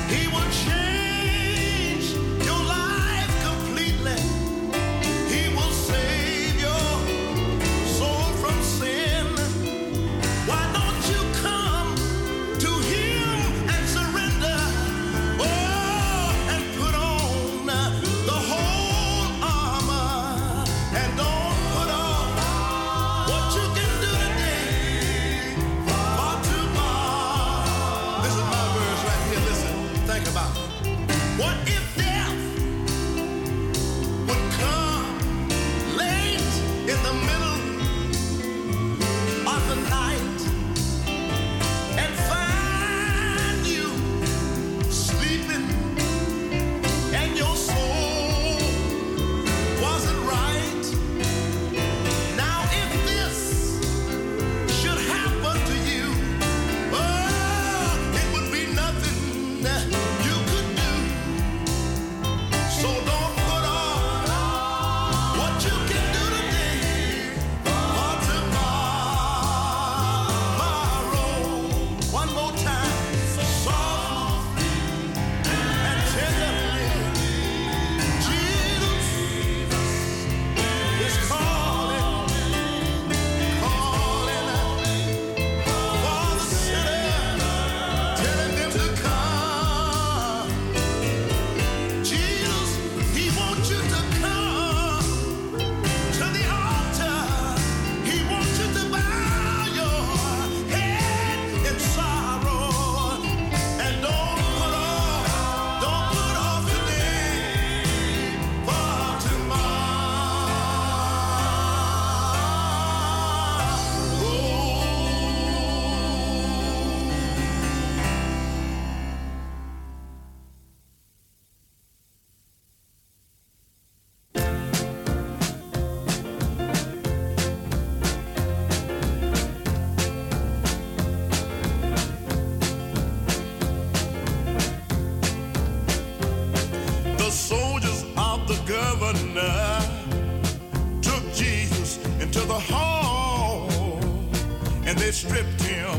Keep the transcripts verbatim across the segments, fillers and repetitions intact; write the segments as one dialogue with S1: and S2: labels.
S1: they stripped him.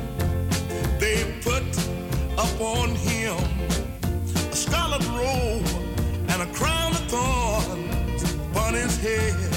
S1: They put upon him a scarlet robe and a crown of thorns upon his head.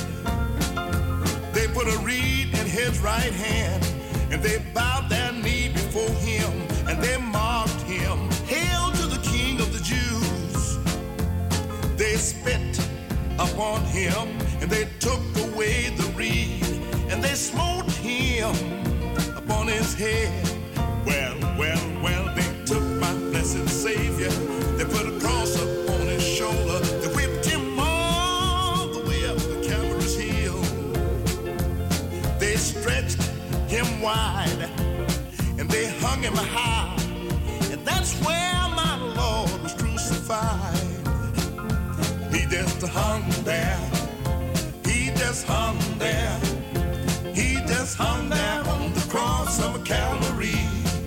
S1: They put a reed in his right hand, and they bowed their knee before him, and they mocked him. Hail to the King of the Jews. They spit upon him, and they took away the reed, and they smote him upon his head. Well, well, well, they took my blessed Savior. They put a cross upon his shoulder. They whipped him all the way up the Calvary's hill. They stretched him wide, and they hung him high, and that's where my Lord was crucified. He just hung there. He just hung there. He just hung there on the cross of Calvary.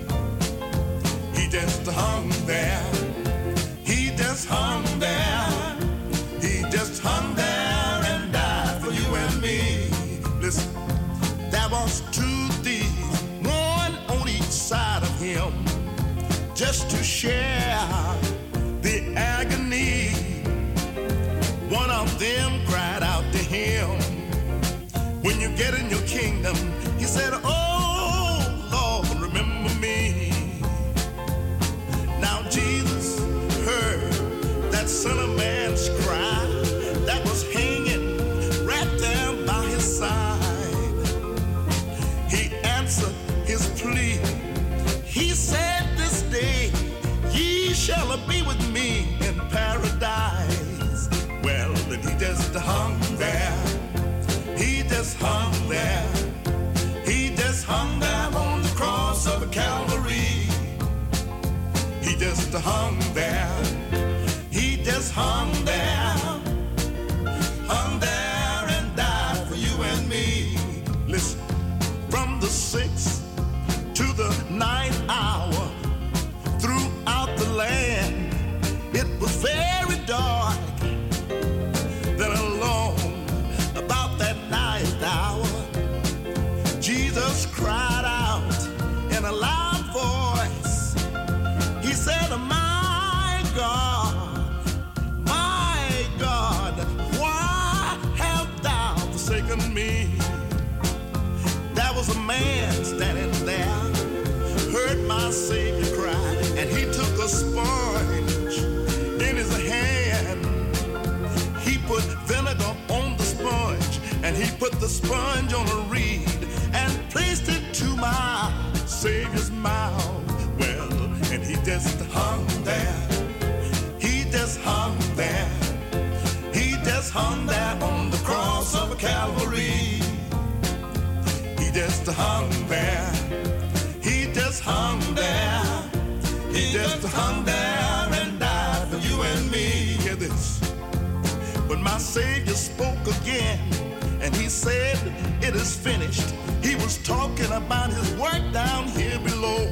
S1: He just hung there. He just hung there. He just hung there and died for you and me. Listen, there was two thieves, one on each side of him, just to share the agony. One of them cried out to him, when you get in your kingdom, he said, oh, Lord, remember me. Now Jesus heard that Son of Man's cry that was hanging right there by his side. He answered his plea. He said, this day ye shall be with me in paradise. Well, then he just hung there. He just hung there. He just hung there on the cross of Calvary. He just hung there. He just hung there. Hung there and died for you and me. Listen, from the sixth to the ninth hour, throughout the land, it was very dark. Then alone, about that ninth hour, Jesus cried out in a loud voice. He said, my Savior cried, and he took a sponge in his hand. He put vinegar on the sponge, and he put the sponge on a reed and placed it to my Savior's mouth. Well, and he just hung there. He just hung there. He just hung there on the cross of Calvary. He just hung there. He just hung there. He just hung there and died for you and me. Hear this. But my Savior spoke again, and he said, it is finished. He was talking about his work down here below.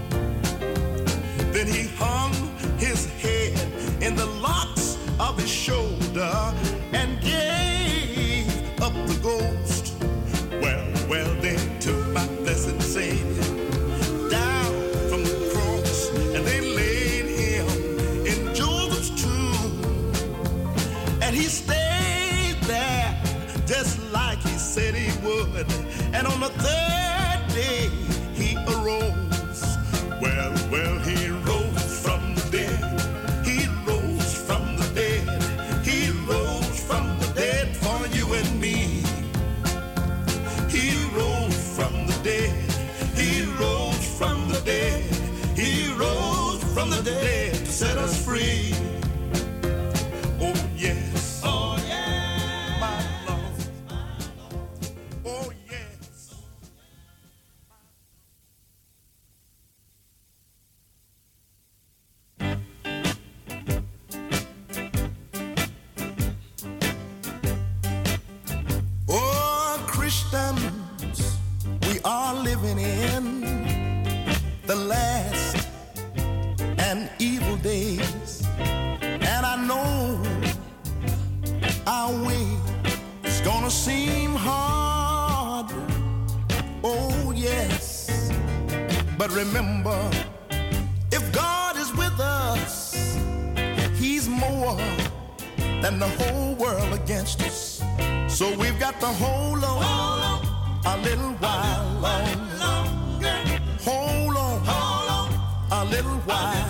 S1: Then he hung his head in the locks of his shoulder and gave up the ghost. Well, well, they took my blessed Savior down from the cross, and they laid him in Joseph's tomb. And he stayed there just like he said he would. And on the third day, he arose. Well, well, he rose from the dead. He rose from the dead. He rose from the dead for you and me. He rose from the dead. He rose from the dead. He rose from the dead to set us free. Oh, yes. Oh, yeah. My Lord. Oh, yes. Oh, Christians, we are living in the last and evil days. And I know our way is gonna seem hard. Oh, yes. But remember, if God is with us, he's more than the whole world against us. So we've got to hold on a little while longer. Hold on a little while.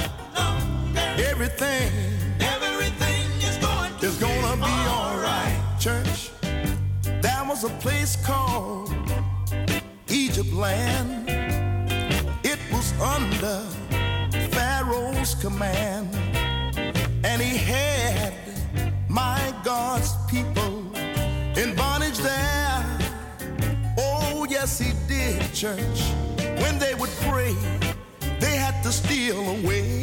S1: Everything, everything is going to is gonna be all right. Church, there was a place called Egypt land. It was under Pharaoh's command, and he had my God's people in bondage there. Oh, yes, he did, church. When they would pray, they had to steal away.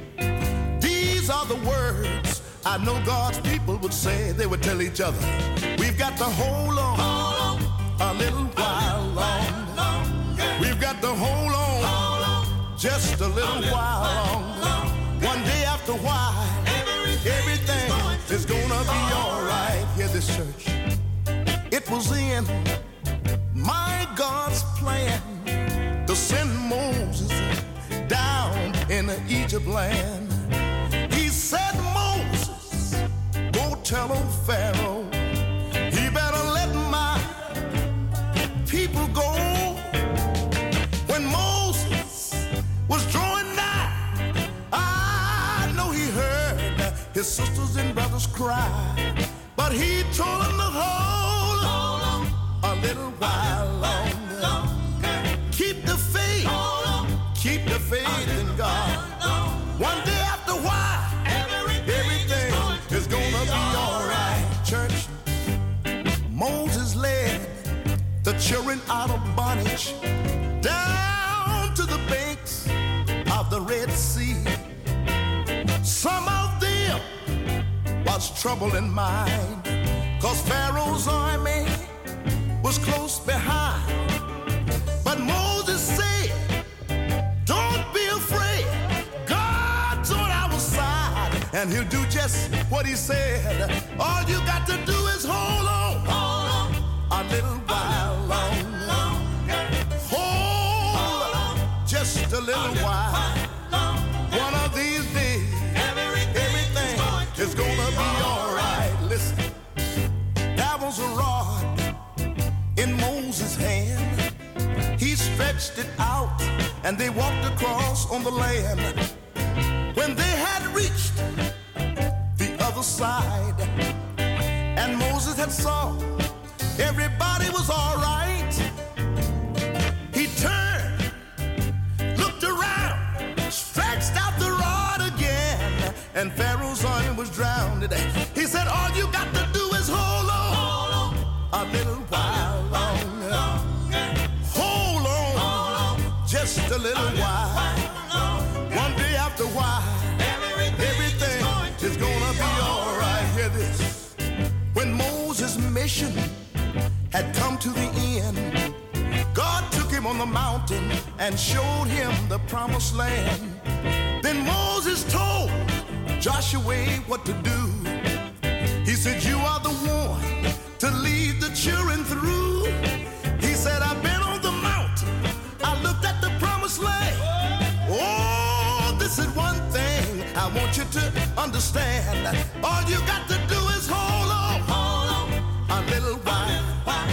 S1: These are the words I know God's people would say. They would tell each other, we've got to hold on, hold on a little while longer. We've got to hold on, hold on just a little, a little while longer. longer. One day after while, everything, everything is gonna be all right. Hear this, church. It was in my God's plan to send Moses down in the Egypt land. He said, Moses, go tell old Pharaoh, he better let my people go. When Moses was drawing nigh, I know he heard his sisters and brothers cry, but he told them to hold on a little while longer. Keep the faith, keep the faith in God. One day after a while, everything is gonna be all right. Church, Moses led the children out of bondage down to the banks of the Red Sea. Some of them was trouble in mind, cause Pharaoh's army was close behind. But Moses said, don't be afraid, God's on our side, and he'll do just what he said. All you got to do is hold on, hold on a little while longer. Hold on just a little while. One of these days, everything is gonna be all right. Listen, there was a rod in Moses' hand. He stretched it out, and they walked across on the land. When they had reached the other side, and Moses had saw everybody was all right, he turned, looked around, stretched out the rod again, and Pharaoh's army was drowned. He said, all you got to do is hold on a little while longer. Hold on just a little while. One day after a while, everything is gonna be all right. Hear this. When Moses' mission had come to the end, God took him on the mountain and showed him the promised land. Then Moses told Joshua what to do. He said, you are the one to lead the children through. He said, I've been on the mountain, I looked at the promised land. Oh, this is one thing I want you to understand. All you got to do is hold on, hold on a little while.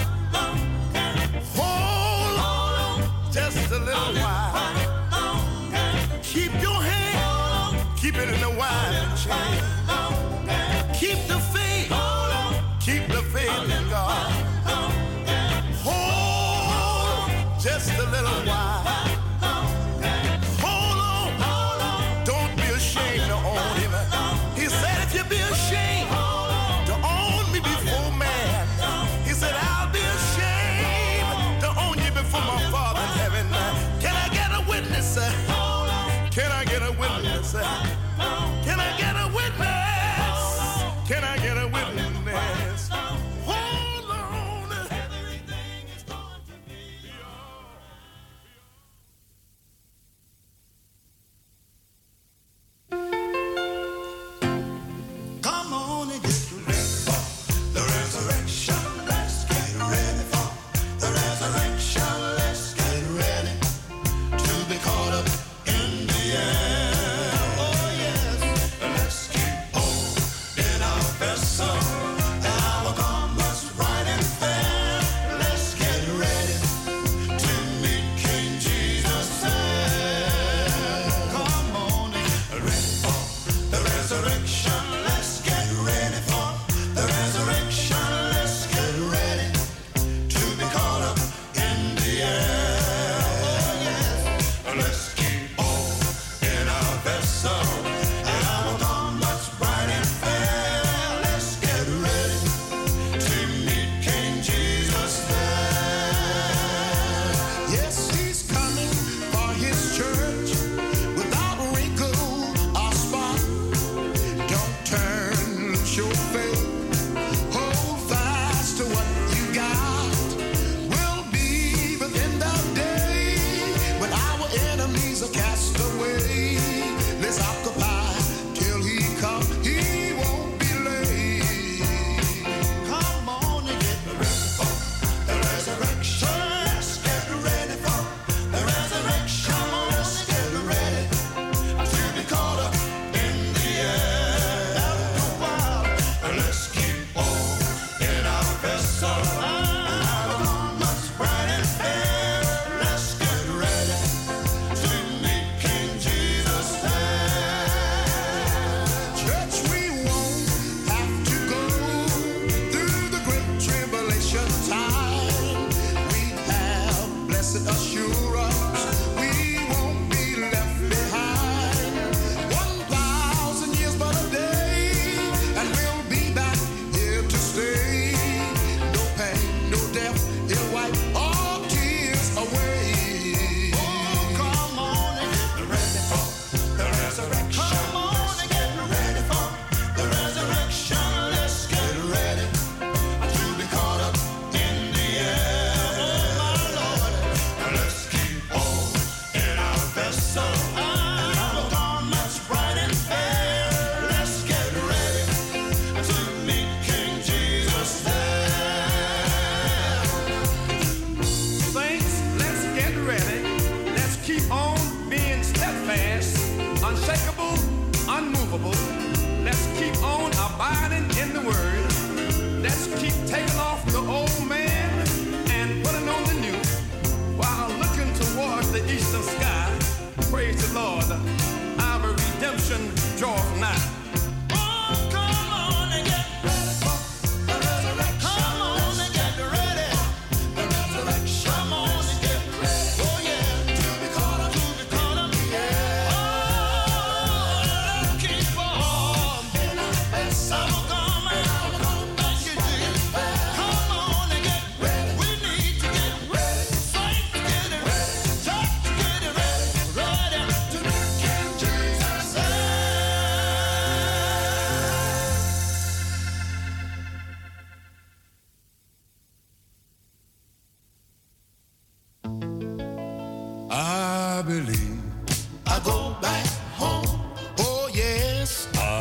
S1: Hold on just a little while. Keep your hand, keep it in the wine chain. Keep the faith, keep the faith in God. Hold on just a little while. Hold on, don't be ashamed to own him. He said if you be ashamed to own me before man, he said I'll be ashamed to own you before my Father in heaven. Can I get a witness? Can I get a witness? Can I get a witness? Can I get a witness? Hold on. Everything is going to be all right.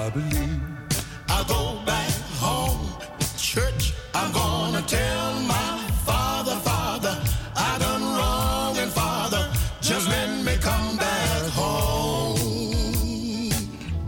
S1: I believe. I go back home, church, I'm gonna tell my father, Father, I done wrong, and Father, just let me come back home.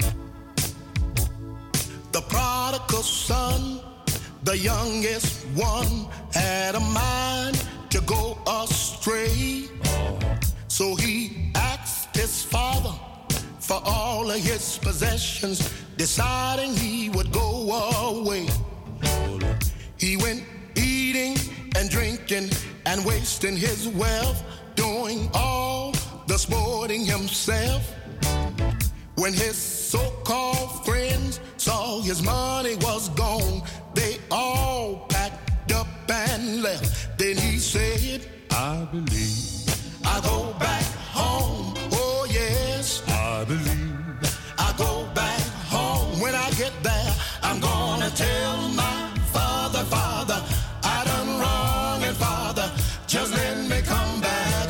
S1: The prodigal son, the youngest one, had a mind to go astray. So he asked his father for all of his possessions, deciding he would go away. He went eating and drinking and wasting his wealth, doing all the sporting himself. When his so-called friends saw his money was gone, they all packed up and left. Then he said, I believe. I go back home, oh yes, I believe. I go back home, when I get there, I'm gonna tell my father, Father, I done wrong, and Father, just let me come back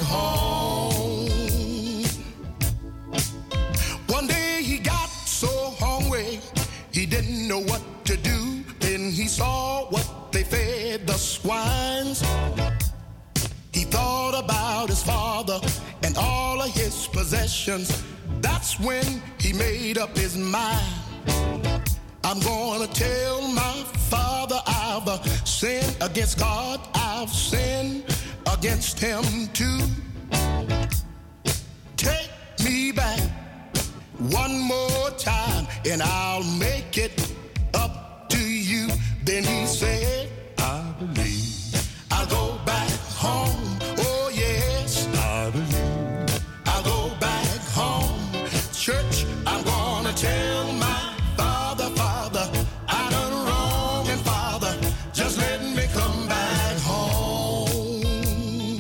S1: home. One day he got so hungry, he didn't know what to do. Then he saw what they fed the swines. He thought about his father and all of his possessions. That's when he made up his mind. I'm gonna tell my father I've sinned against God, I've sinned against him too. Take me back one more time and I'll make it up to you. Then he said, I believe. I'll go back home, oh yes, I believe. I'll go back home, church, I'm gonna tell my father, Father, I done wrong, and Father, just let me come back home.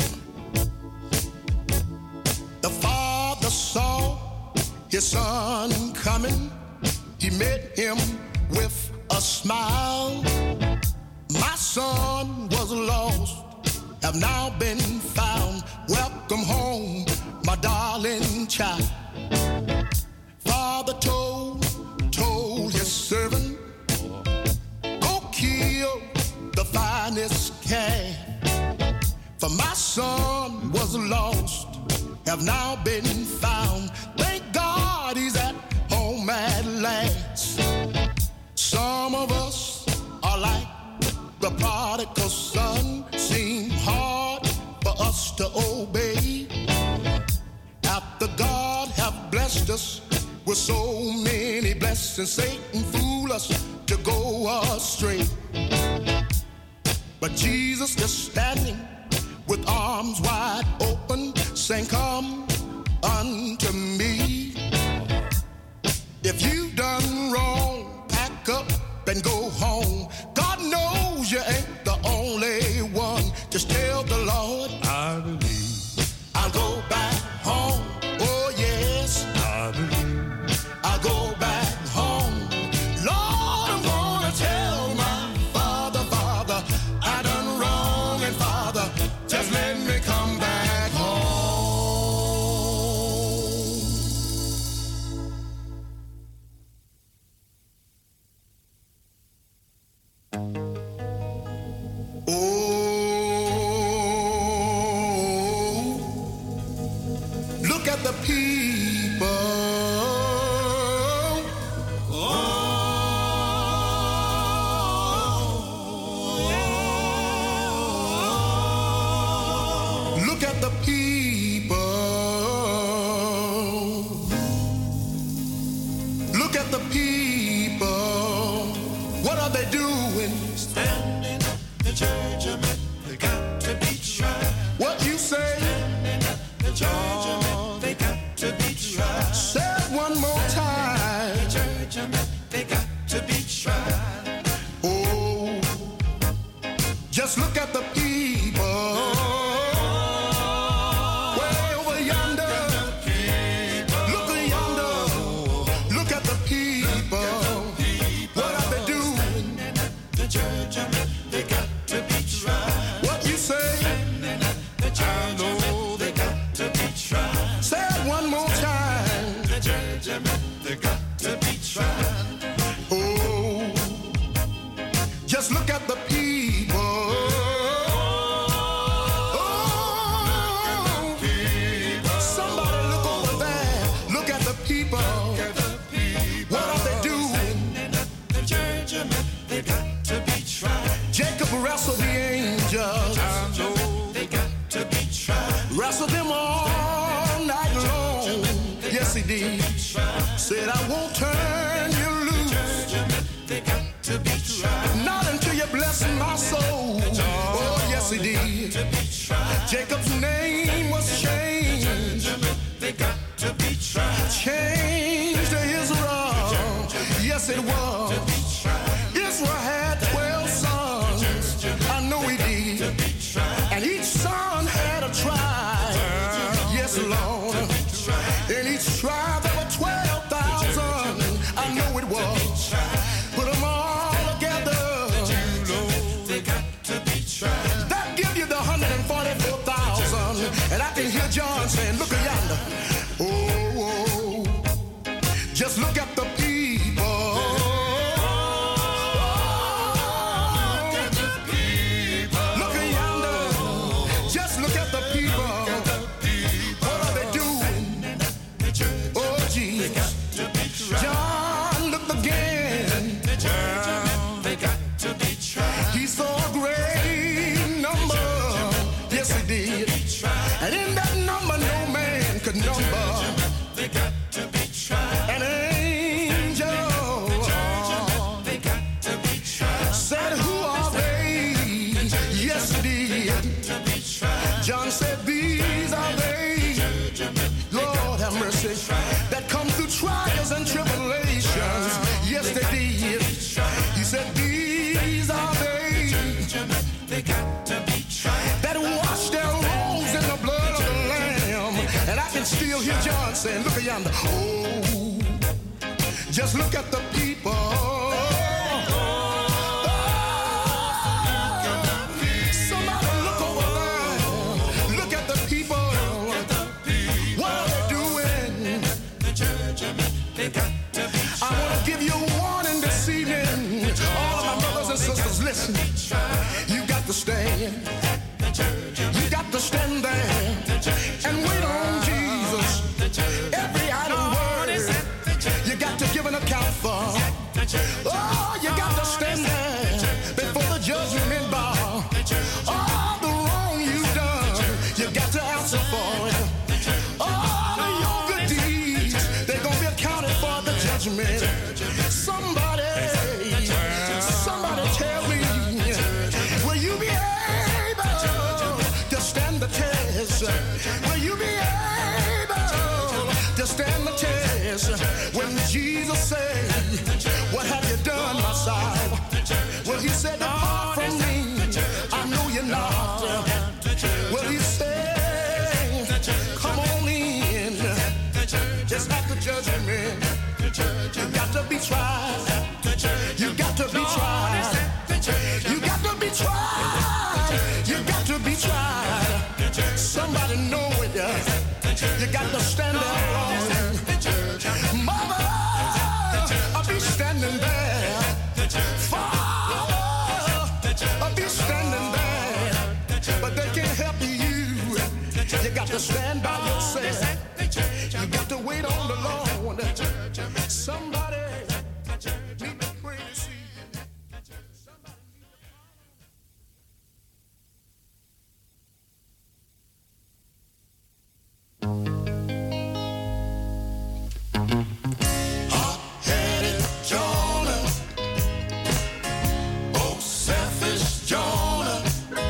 S1: The father saw his son coming. He met him with a smile. My son was lost, have now been found. Welcome home, my darling child. Father told, told his servant, go kill the finest calf. For my son was lost, have now been found. Thank God he's at home at last. Some of us are like the prodigal son, seem hard for us to obey. After God have blessed us with so many blessings, Satan fool us to go astray. But Jesus is standing with arms wide open, saying, come unto me. If you've done wrong, pack up and go home. God knows you ain't the only one. Just tell the Lord, I believe. I'll go back home, oh yes, I believe. I'll go back home. Lord, I'm gonna tell my father, Father, I done wrong, and Father, just let me come back home. The people, oh, look at the people, look at the people, what are they doing? Standing up the judgment, they got to be tried. What you say? Standing up the judgment. Say it one more time. The judgment, they got to be tried. Oh, just look at the people. Way over yonder. Look yonder. Look at the people. What are they doing? The judgment, they got to be tried. What you say? The judgment, they got to be tried. Said I won't turn you loose. They got to be tried. Not until you bless my soul. Oh, yes, he did. Jacob's name was changed. They got to be tried. Changed to Israel. Yes, it was. Israel had twelve sons. I know he did. And each son had a tribe. Yes, Lord. In each tribe there were twelve thousand. I know it was. Put them all together. They got to be tried. That give you the one hundred forty-four thousand. And I can hear John saying, look at yonder. Oh, oh. Just look at the people. Look at the people. Look at yonder. Just look at the people. What are they doing? Oh, Jesus. John looked again. They got to be tried. He saw a great number. Yes, he did. And in that number, no man could number. They got to be tried. An angel. They got to be tried. Said, who are they? Yes, he did. John said, these are they. Lord have mercy. That come through trials and tribulations. Yes, they did. He said, these are they. They got to be tried. That washed their robes in the blood of the Lamb. And I can still hear John saying, look at yonder. Oh, just look at the people. Somebody look over there. Look at the people. What are they doing? I want to give you a warning this evening. All of my brothers and sisters, listen. You got to stand. You got to stand there and wait on Jesus. Every idle word you got to give an account for. Oh, you got to stand there before the judgment bar. All the wrong you've done, you got to answer for it. All of your good deeds, they're going to be accounted for at the judgment. Somebody, somebody tell me, will you be able to stand the test? Will you be able to stand the test? When Jesus said, what have you done, my son? Well, he said, depart from me, I know you're not. Well, he said, come on in, just like the judgment. You got to be tried. You got to be tried. You got to be tried. You got to be tried. Somebody know it. You got to stand there alone. Mother, I'll be standing there. Father, I'll be standing there. But they can't help you. You got to stand by yourself. You got to wait on the Lord. Somebody need to pray to see. Hot-headed Jonah. Oh, selfish Jonah.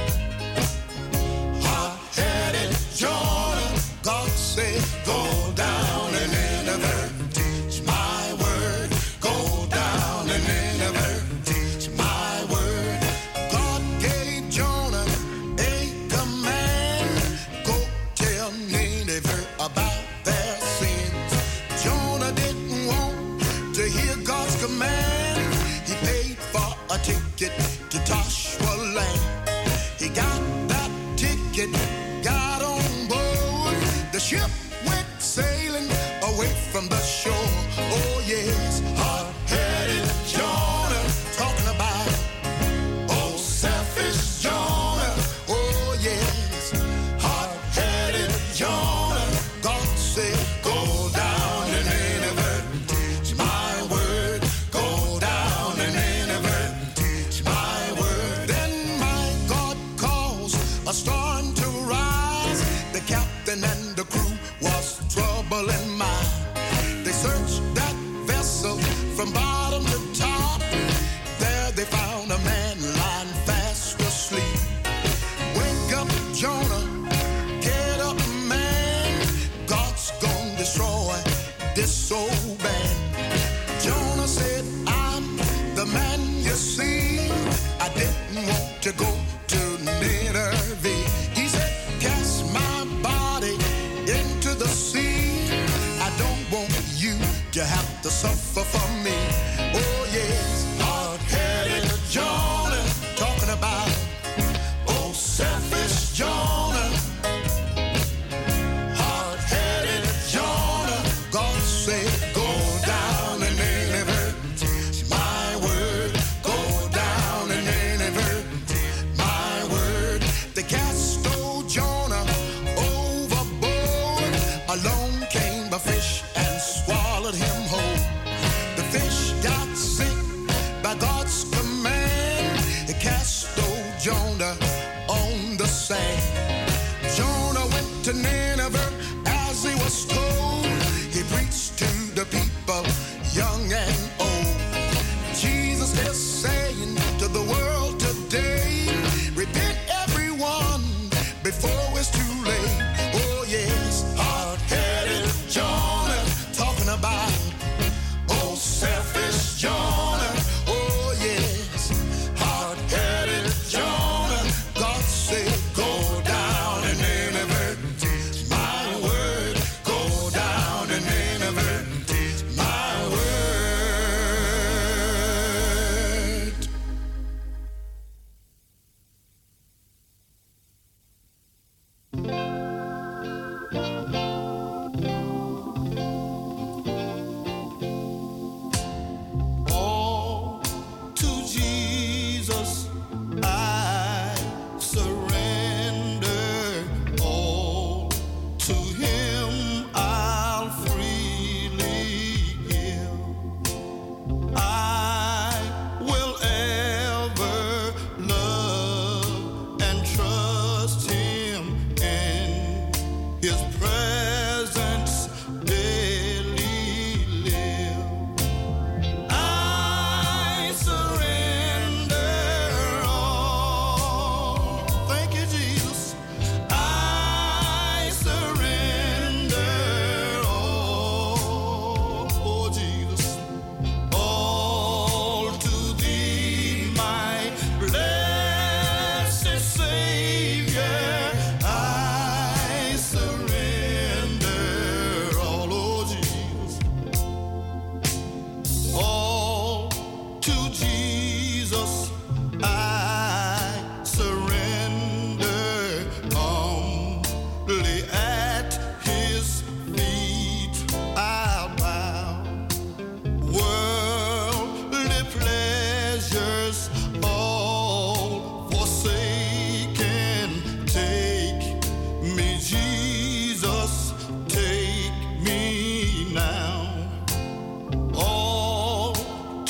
S1: Hot-headed Jonah. God said, go down and Nineveh. Teach my word. Go down and Nineveh. Teach my word. God gave Jonah a command. Go tell Nineveh about their sins. Jonah didn't want to hear God's command. He paid for a ticket to Joshua land. He got that ticket, got on board. The ship went sailing away from the shore. Oh yes, hot-headed Jonah, talking about oh selfish Jonah. Oh yes, hot-headed Jonah. God said, go down to Nineveh. Teach my word. Go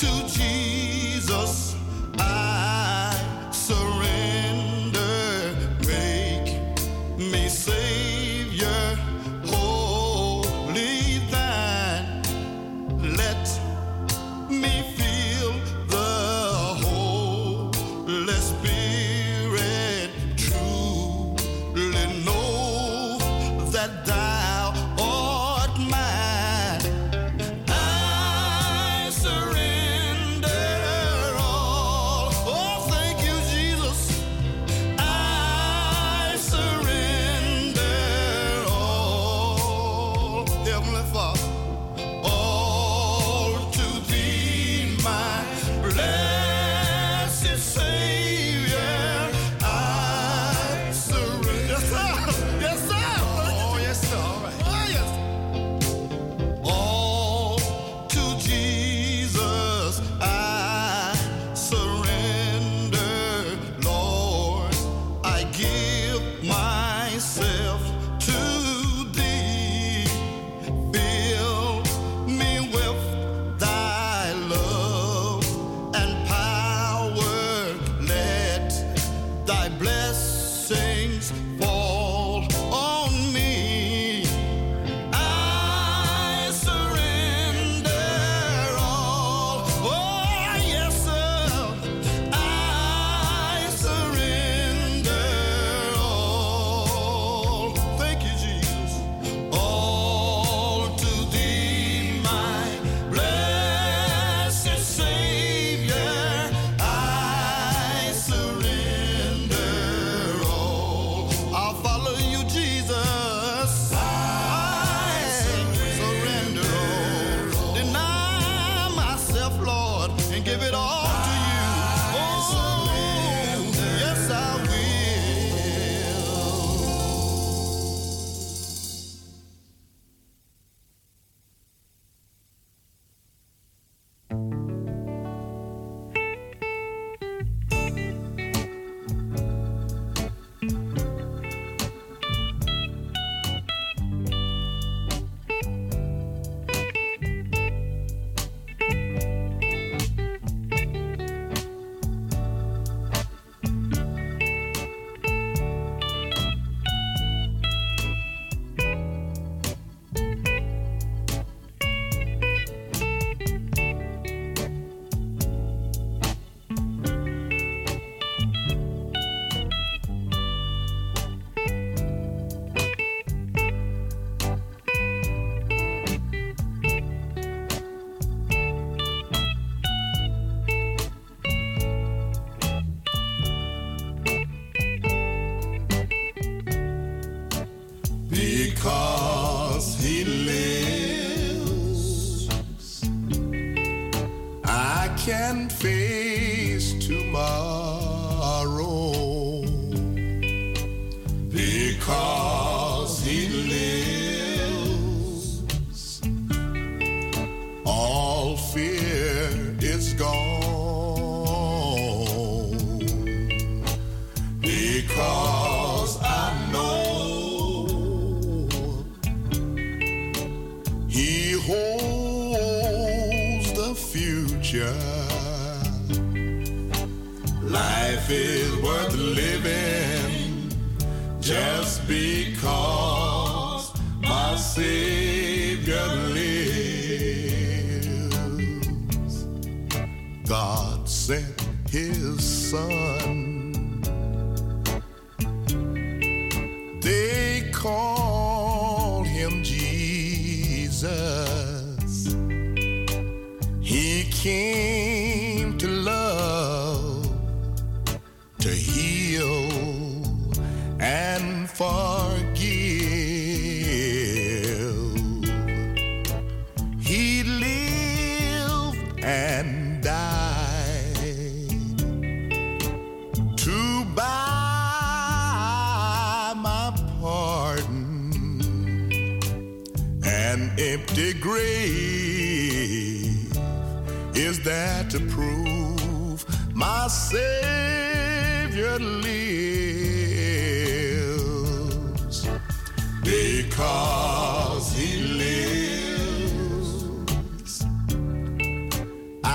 S1: Because he lives, I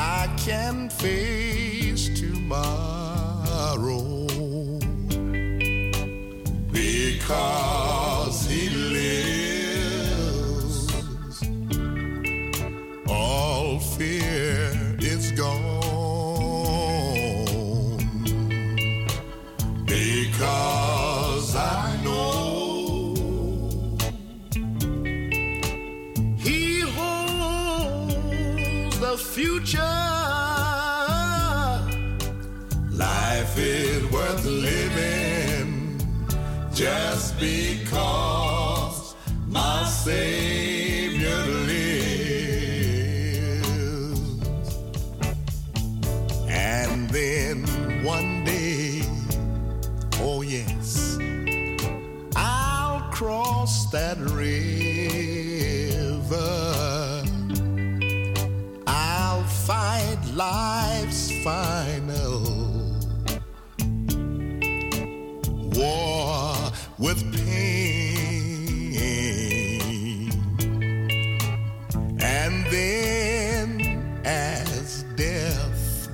S1: can face tomorrow because he lives. All fear is gone because I know he holds the future. Life is worth living just because my Savior lives. And then one day, oh yes, I'll cross that river. I'll fight life's final war with pain. And then as death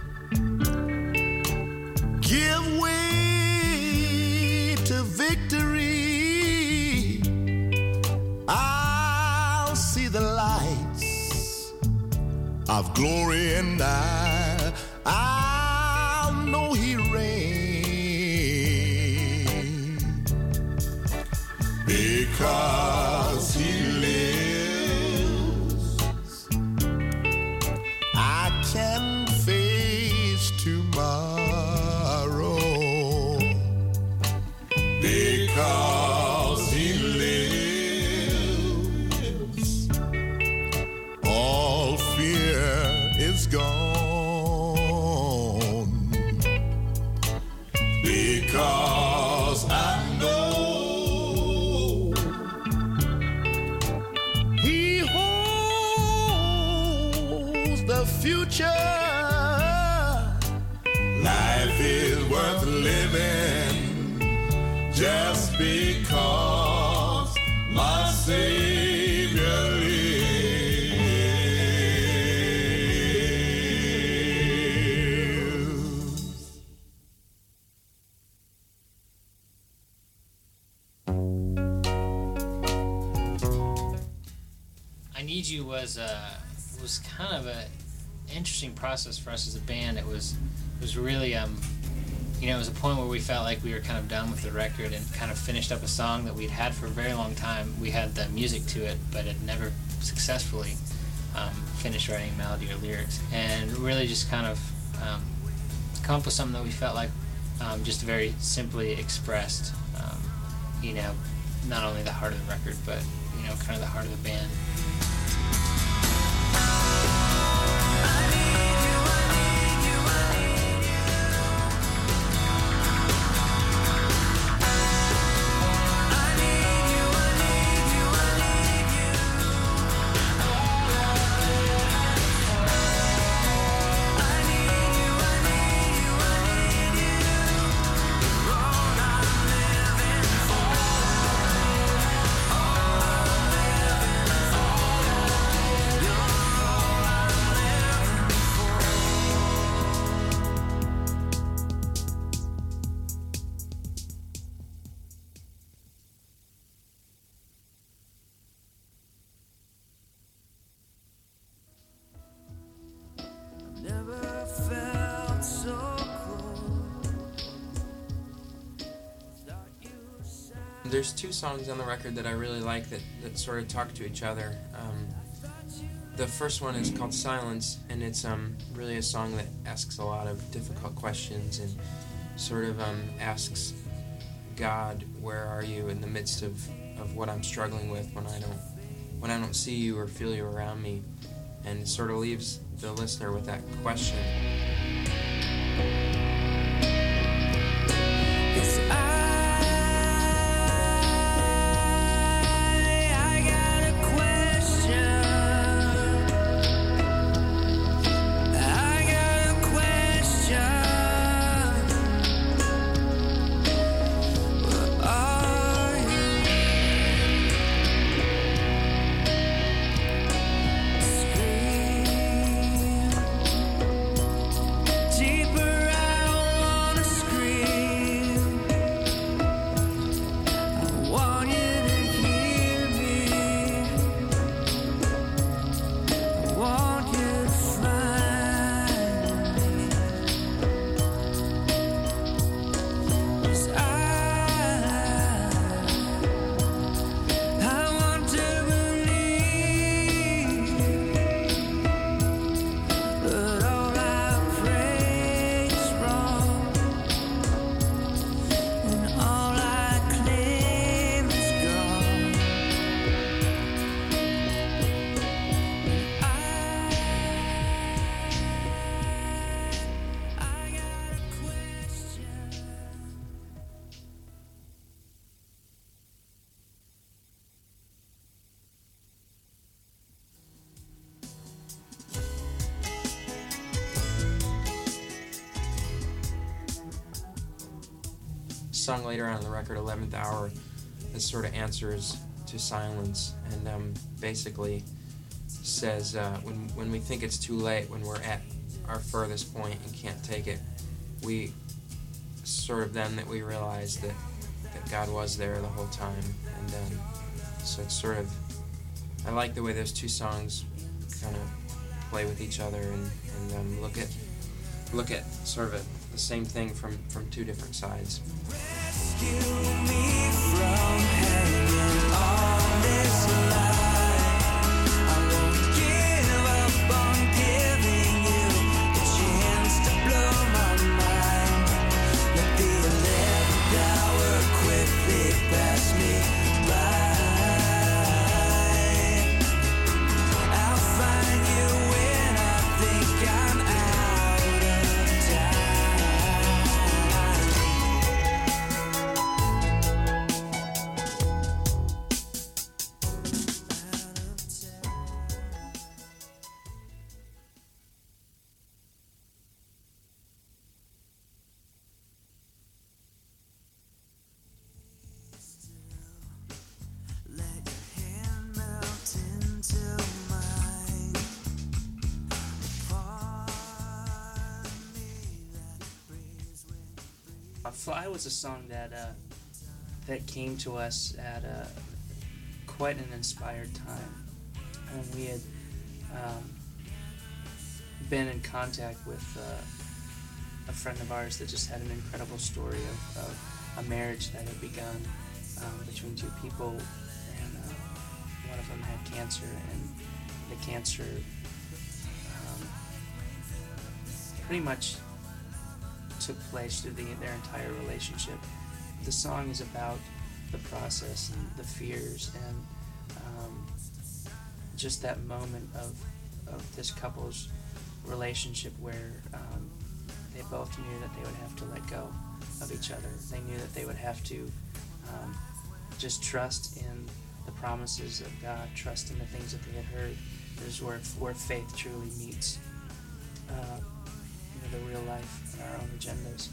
S1: give way to victory, I'll see the lights of glory, and I, I'll know he reigns because he lives. I can face tomorrow because he lives. All fear is gone because I know he holds the future. Life is worth living just because my Savior lives.
S2: I Need You was uh, was kind of a interesting process for us as a band. It was it was really um, you know, it was a point where we felt like we were kind of done with the record and kind of finished up a song that we'd had for a very long time. We had the music to it, but had never successfully um, finished writing melody or lyrics, and really just kind of um, come up with something that we felt like um, just very simply expressed, um, you know, not only the heart of the record, but you know, kind of the heart of the band.
S3: There's two songs on the record that I really like that, that sort of talk to each other. Um, the first one is called Silence, and it's um, really a song that asks a lot of difficult questions and sort of um, asks God, where are you in the midst of, of what I'm struggling with when I don't when I don't see you or feel you around me, and it sort of leaves the listener with that question.
S4: It's I
S3: song later on in the record, eleventh Hour, that sort of answers to Silence, and um, basically says uh, when when we think it's too late, when we're at our furthest point and can't take it, we sort of then that we realize that, that God was there the whole time, and um, so it's sort of, I like the way those two songs kind of play with each other and, and um, look at look at sort of a, the same thing from, from two different sides.
S1: Rescue me from hanging on this line. I won't give up on giving you the chance to blow my mind. Let the eleventh hour quickly pass me by. I'll find you when I think I'm out of
S4: Fly was a song that uh, that came to us at a, quite an inspired time. And we had um, been in contact with uh, a friend of ours that just had an incredible story of, of a marriage that had begun um, between two people, and uh, one of them had cancer, and the cancer um, pretty much took place through the, their entire relationship. The song is about the process and the fears and um, just that moment of, of this couple's relationship where um, they both knew that they would have to let go of each other. They knew that they would have to um, just trust in the promises of God, trust in the things that they had heard. This is where, where faith truly meets uh, you know, the real life and our own agendas.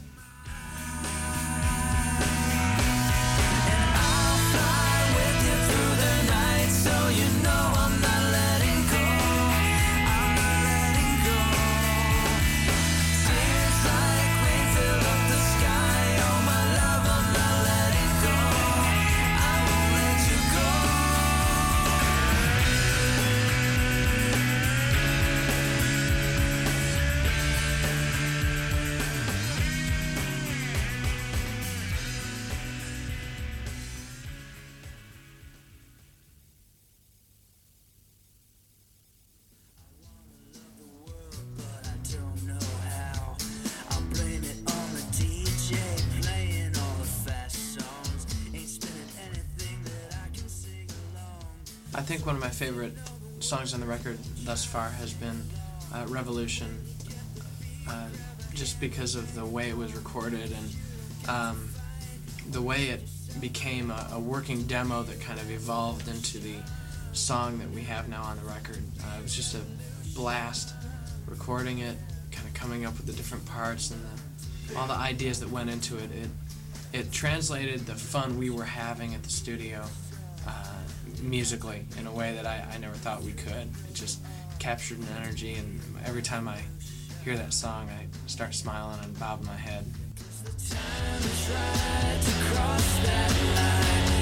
S5: I think one of my favorite songs on the record thus far has been uh, Revolution, uh, just because of the way it was recorded and um, the way it became a, a working demo that kind of evolved into the song that we have now on the record. Uh, it was just a blast recording it, kind of coming up with the different parts and the, all the ideas that went into it. It, it translated the fun we were having at the studio uh, musically in a way that I, I never thought we could. It just captured an energy, and every time I hear that song I start smiling and bobbing my head.
S1: Time to try to cross that line.